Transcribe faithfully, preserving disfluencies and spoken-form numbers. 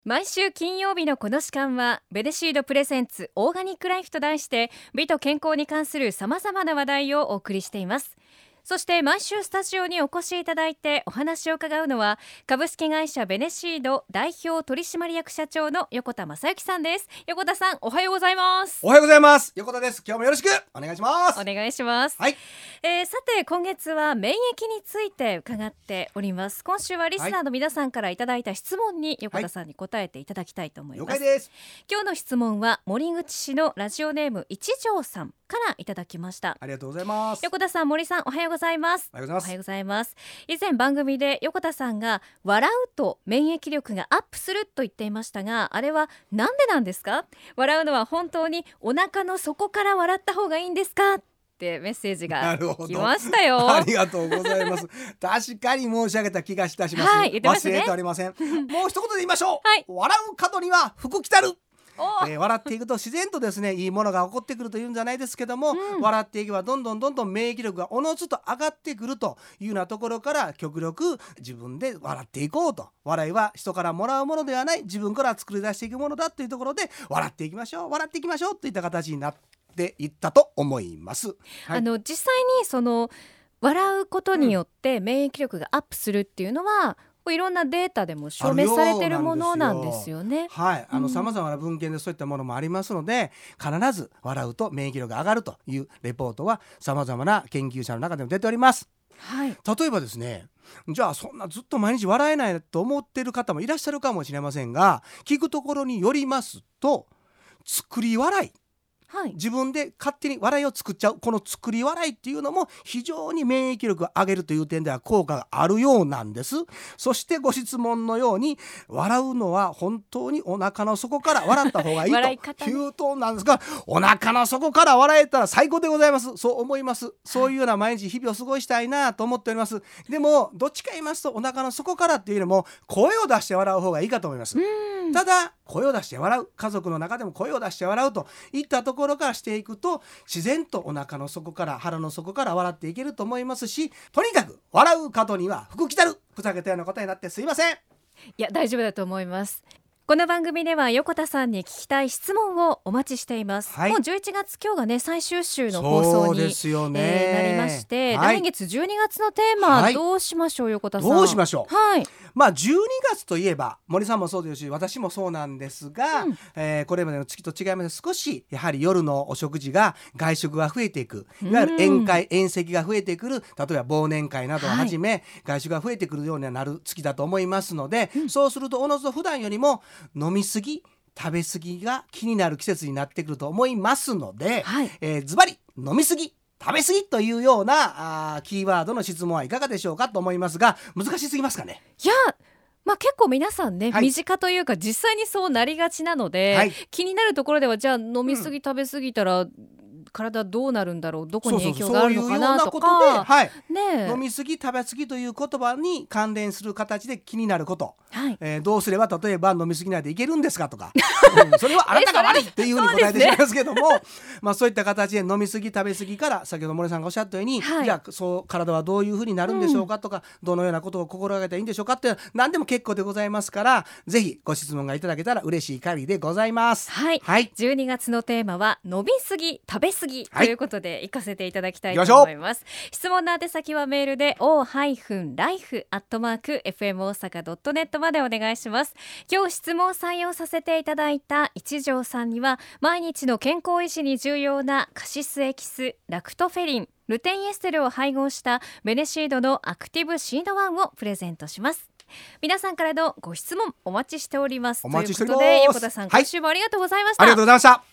毎週金曜日のこの時間はベネシードプレゼンツオーガニックライフと題して美と健康に関する様々な話題をお送りしています。そして毎週スタジオにお越しいただいてお話を伺うのは株式会社ベネシード代表取締役社長の横田正幸さんです。横田さん、おはようございます。 おはようございます。横田です。今日もよろしくお願いします。 お願いします。 はい。 えー、さて今月は免疫について伺っております。今週はリスナーの皆さんからいただいた質問に横田さんに答えていただきたいと思います。 了解です。 今日の質問は森口市のラジオネーム一条さんからいただきました。 ありがとうございます。 横田さん、森さん、おはようございます。 おはようございます。 おはようございます。以前番組で横田さんが笑うと免疫力がアップすると言っていましたが、あれはなんでなんですか？笑うのは本当にお腹の底から笑った方がいいんですか？ってメッセージが来ましたよ。 ありがとうございます。確かに申し上げた気がいたします。 はい、言ってましたね。 忘れておりません。もう一言で言いましょう。 はい、 笑う角には福来たる。えー、笑っていくと自然とですねいいものが起こってくるというんじゃないですけども、うん、笑っていけばどんどんどんどん免疫力がおのずと上がってくるというようなところから極力自分で笑っていこうと。笑いは人からもらうものではない、自分から作り出していくものだというところで笑っていきましょう笑っていきましょうといった形になっていったと思います。はい、 あの実際にその笑うことによって免疫力がアップするっていうのは、うん、いろんなデータでも証明されているものなんですよね。 はい、あの様々な文献でそういったものもありますので、必ず笑うと免疫力が上がるというレポートは様々な研究者の中でも出ております。 はい、 例えばですね、じゃあそんなずっと毎日笑えないと思っている方もいらっしゃるかもしれませんが、聞くところによりますと作り笑い、はい、自分で勝手に笑いを作っちゃうこの作り笑いっていうのも非常に免疫力を上げるという点では効果があるようなんです。そしてご質問のように笑うのは本当にお腹の底から笑った方がいいというとなんですが、お腹の底から笑えたら最高でございます。そう思います。そういうような毎日日々を過ごしたいなと思っております。でもどっちか言いますとお腹の底からっていうよりも声を出して笑う方がいいかと思います。ただ声を出して笑う、家族の中でも声を出して笑うといったところところからしていくと自然とお腹の底から腹の底から笑っていけると思いますし、とにかく笑う角には福来たる、ふざけたような答えになってすいません。いや大丈夫だと思います。この番組では横田さんに聞きたい質問をお待ちしています。はい、もうじゅういちがつ今日がね最終週の放送に、 ですよね、 えー、なりまして、はい、来月じゅうにがつのテーマ、はい、どうしましょう横田さん。 どうしましょう。 はい、 まあ、じゅうにがつといえば森さんもそうですし私もそうなんですが、うんえー、これまでの月と違いまして少しやはり夜のお食事が外食が増えていく、いわゆる宴会宴席が増えてくる、例えば忘年会などをはじめ、はい、外食が増えてくるようになる月だと思いますので、うん、そうするとおのずと普段よりも飲みすぎ食べ過ぎが気になる季節になってくると思いますので、はいえー、ズバリ飲み過ぎ食べ過ぎというようなあキーワードの質問はいかがでしょうかと思いますが、難しすぎますかね。 いやまあ、結構皆さんね、はい、身近というか実際にそうなりがちなので、はい、気になるところではじゃあ飲み過ぎ、うん、食べ過ぎたら体どうなるんだろう、どこに影響があるのかなとか、 はいね、飲み過ぎ食べ過ぎという言葉に関連する形で気になること、はいえー、どうすれば例えば飲み過ぎないでいけるんですかとか、うん、それはあなたが悪いっていうふうに答えてしまいますけども、そうまあ、そういった形で飲み過ぎ食べ過ぎから先ほど森さんがおっしゃったように、はい、じゃあそう体はどういうふうになるんでしょうかとか、うん、どのようなことを心がけたらいいんでしょうかって何でも結構でございますから、ぜひご質問がいただけたら嬉しい限りでございます。 はい、はい、じゅうにがつのテーマは飲み過ぎ食べ過ぎということで行かせていただきたいと思います。質問の宛先はメールで オーライフ アットマーク エフエム 大阪 ドットネット までお願いします。今日質問を採用させていただいた一条さんには毎日の健康維持に重要なカシスエキス、ラクトフェリン、ルテンエステルを配合したベネシードのアクティブシードワンをプレゼントします。皆さんからのご質問お待ちしております。 お待ちしております。 ということで横田さん、今週もありがとうございました。 ありがとうございました。